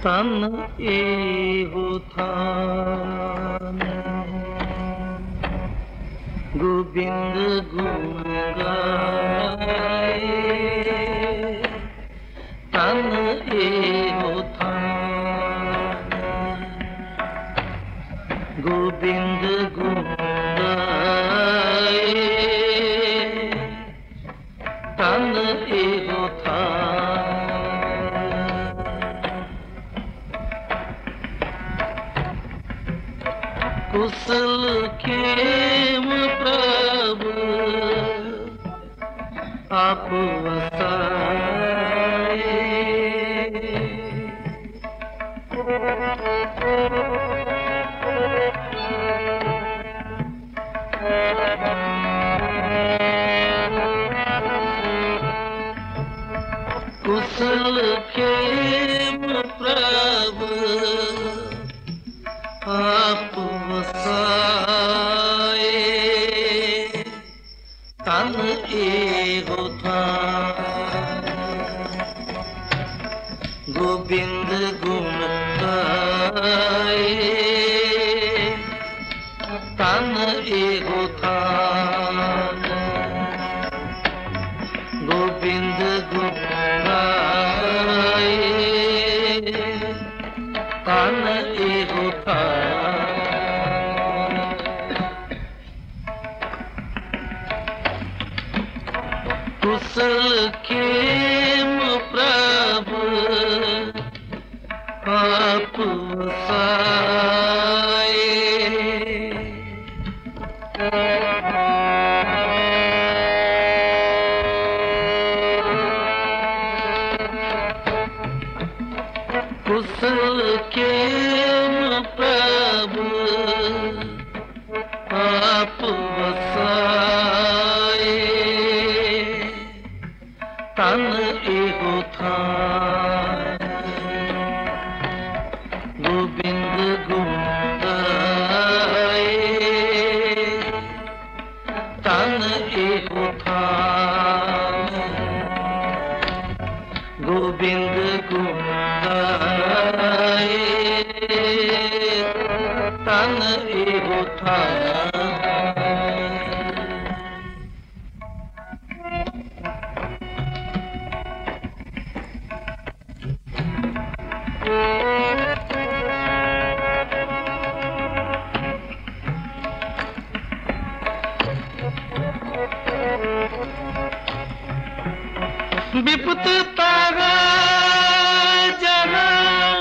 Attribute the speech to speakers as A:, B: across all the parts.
A: तन एहो थान गोविंद गुण गाए। तन एहो थान गोविंद गुण गाए। तन एहो थान कुशल खेम प्रभु आप वसाए। कुशल खेम प्रभु आप वसाए। तन एहो थान गोविंद गुण गाए। तन एहो थान गोविंद गुण गाए। तन एहो थान कुशल खेम प्रभु आप वसाए। कुशल खेम प्रभु आप वसाए। तन एहो थान गोविंद गुण गाए। तन एहो थान गोविंद गुण गाए। तन एहो थान विपत तारा जरा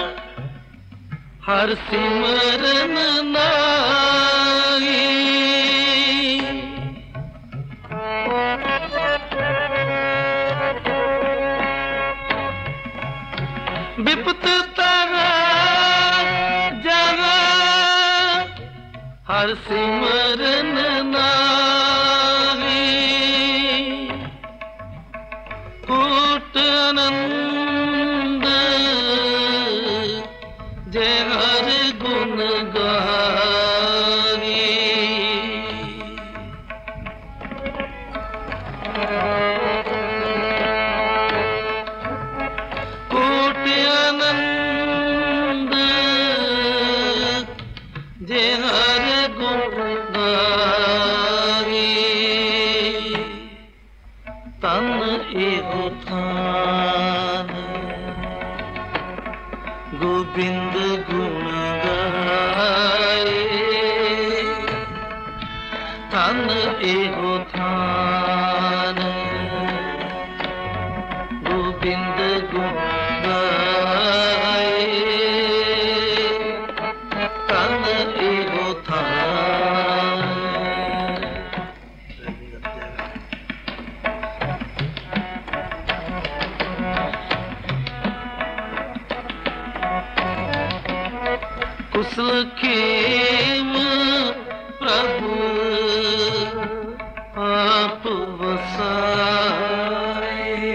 A: हर सिमरन नाई। विपत तारा जरा हर सिमरन नाई। कूट आनंद जय हर गुण गाई। कूट आनंद जय हर गुण गाई। तन एहो थान गोविंद गुण गाए। तन एहो थान गोविंद गुण गाए। तन एहो थान कुशल खेम प्रभु आप वसाए।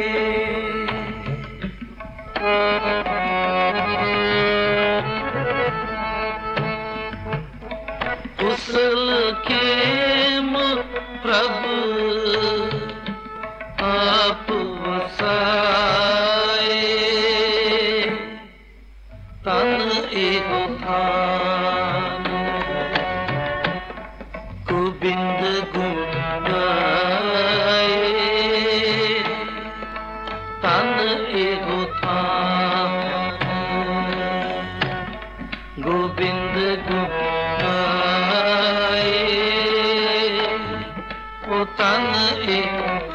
A: कुशल खेम प्रभु आप वसाए। एक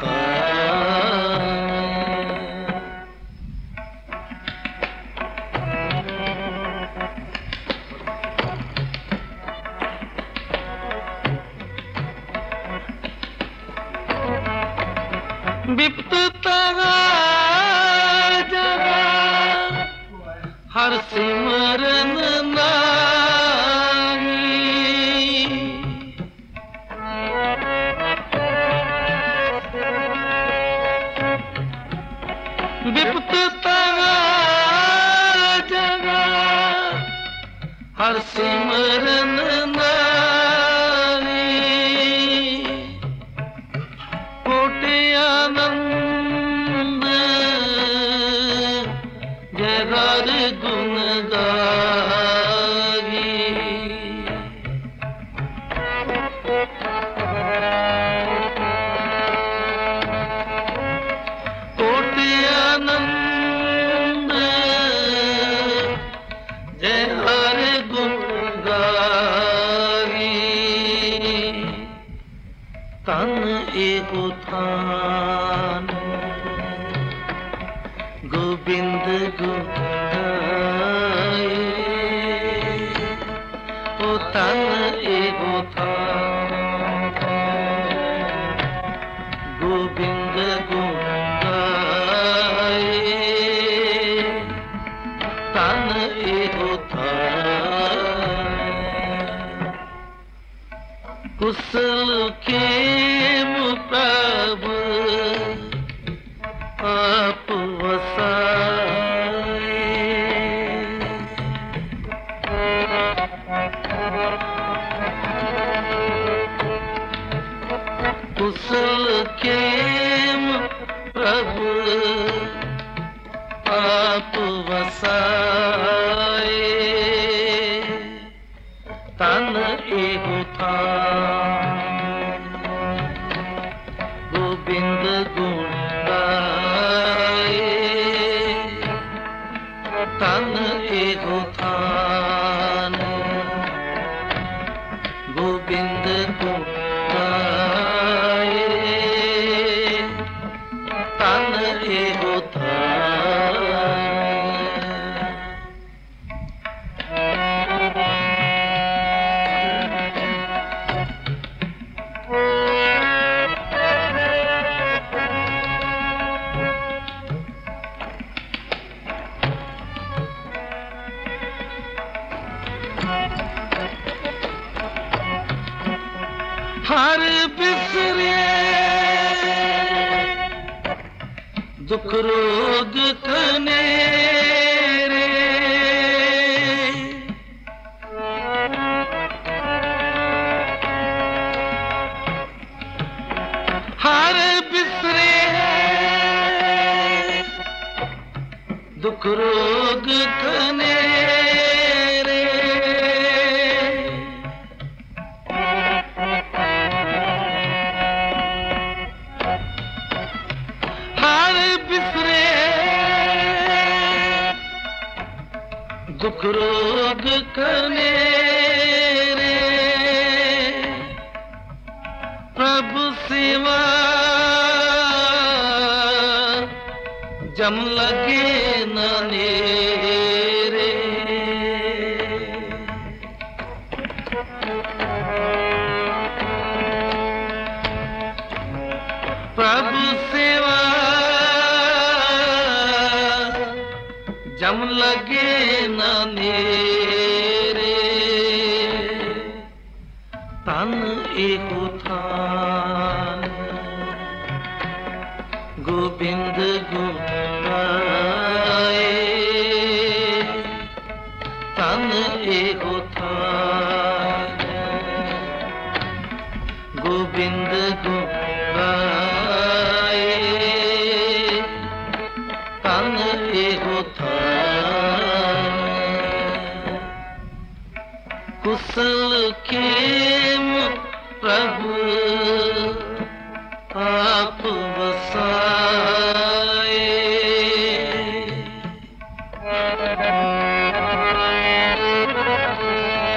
A: विपत्ता जगा हर सिमरन नाही विपत्ता जगा हर सिमरन नाही कोटि आनंद जय हर गुण गाही कोटि आनंद जय हर गुण गाही तन एगो थान गोविंद गुनाए ओ तन एगो थान गोविंद गुनाए तन एगो थान कुशल खेम प्रभु आप वसाए कुशल खेम प्रभु आप वसाए तन एगो थान गोविंद गुण गाए तन एगो थान गोविंद गुण गाए तन एगो थान हर बिसरे दुख रोग कनेरे हर बिसरे दुख रोग कनेरे दुख रोग कनेरे प्रभु सेवा जम लगे न नेरे प्रभु सेवा जम लगे न नेरे तन एगो थान गोविंद गुनाए तन एगो थान गोविंद गुनाए तन एगो थान कुशल खेम प्रभु आप वसाए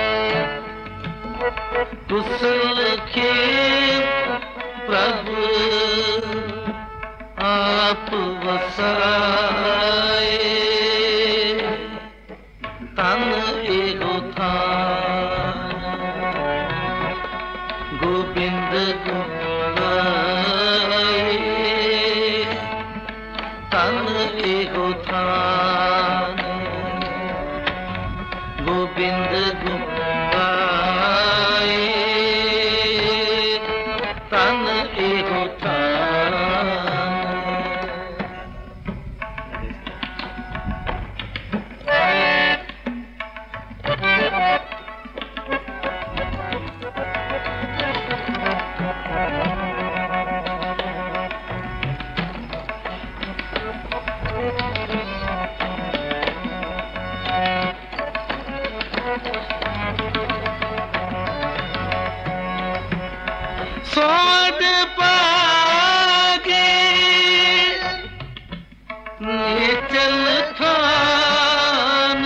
A: कुशल खेम प्रभु आप वसाए तन एहो थान गोबिंद गुआए तन एहो थान गोबिंद गुआए तन एहो थान। सोड पागे निचल खान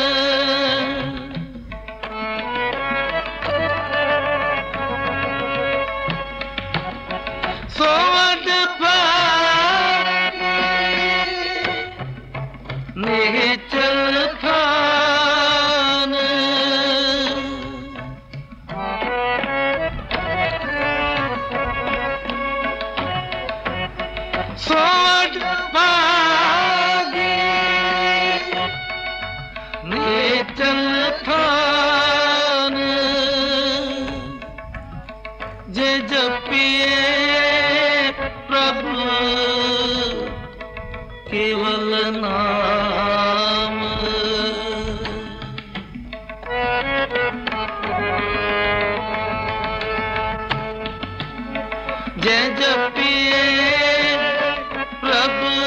A: सोड पागे निचल खान सोड पागे निचल थान जे जपिए प्रभु केवल नाम जे जपिए प्रभु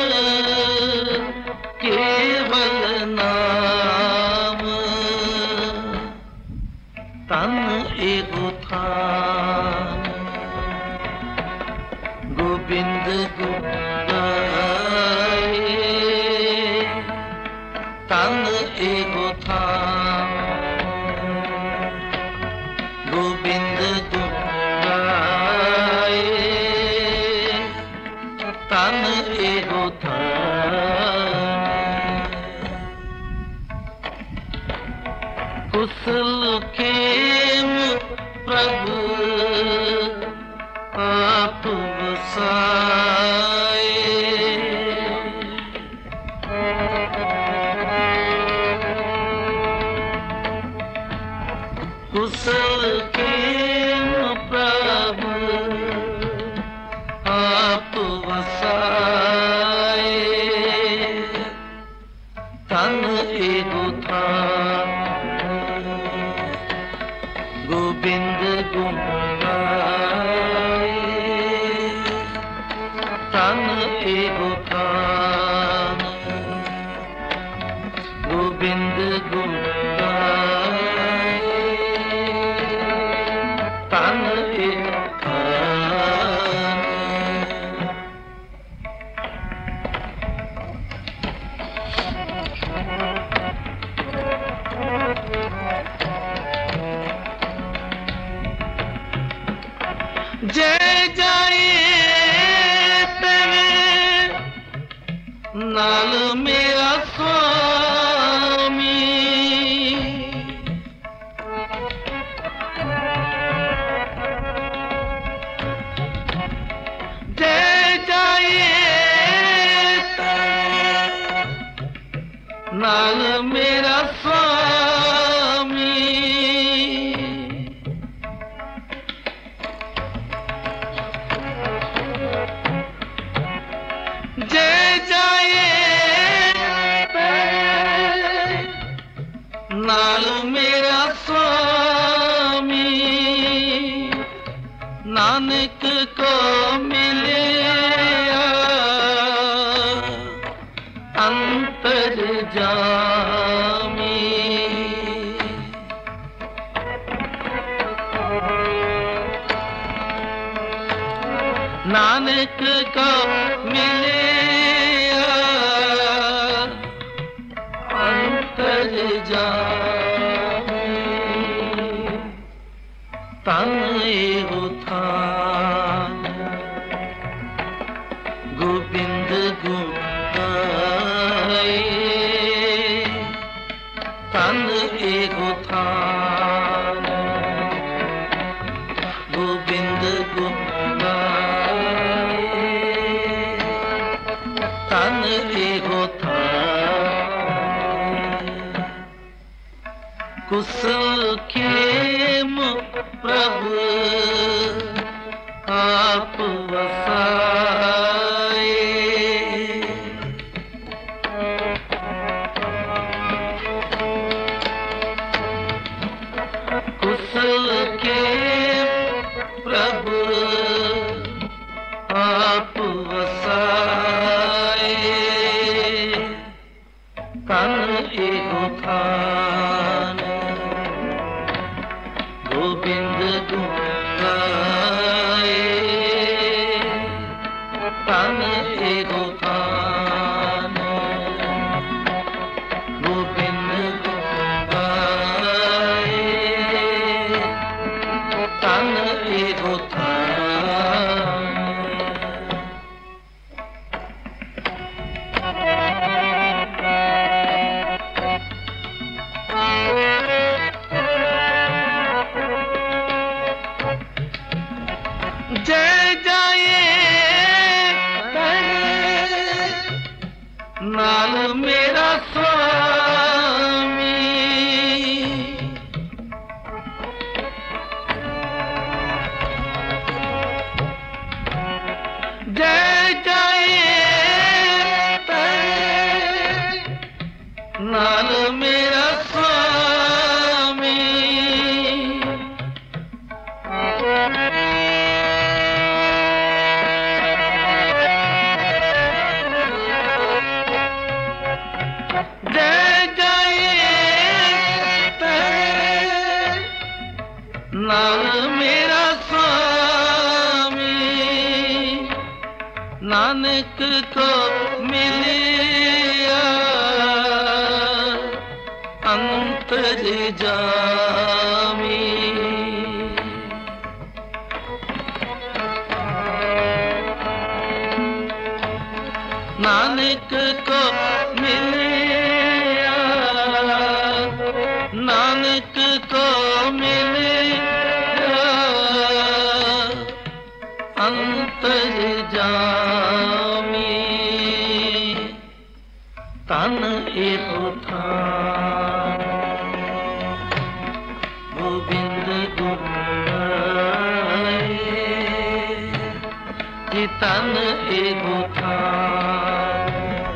A: केवल नाम तन एहो थान गोबिंद गुआए तन एहो थान गोबिंद गुआए तन एहो थान। कुशल खेम प्रभु आप वसाए कुशल खेम प्रभु आप वसाए तन एहो थान गोबिंद गुआए तन एहो थान गोबिंद गुआए तन एहो थान। जय जाए तेरे नाल मेरा स्वामी जय जाए तेरे नाल मेरा स्वामी जय जाए नाल मेरा स्वामी नानक को मिले अंतर जामी नानक को मिले अंतर जामी तन एहो थान गोबिंद तन एगो था कुशल खेम प्रभु आप वसाए। कुशल खेम प्रभु आप वसाए। तन एगो थान गोविंद गुण गाए। तन एगो थान गोविंद गुण गाए। तन एगो थान जय जाए नाल मेरा स्वामी। जय जाए नाल मेरा स्वामी। जय जाए नाल मेरा स्वामी। नानक को मिलिया अंतर जामी। नानक को मिलिया नानक को मिलिया अंतर जामी। तन एगो थान गोविंद गुण गाए। तन एगो थान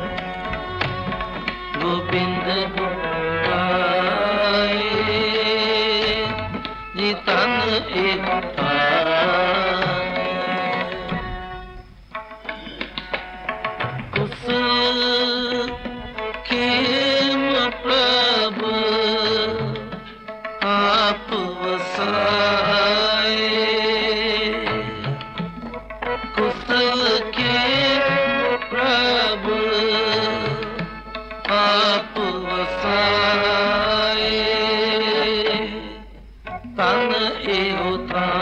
A: गोविंद गुण गाए। तन एगो थान कुशल खेम प्रभु आप वसाए। कुशल खेम प्रभु आप वसाए। तन एगो था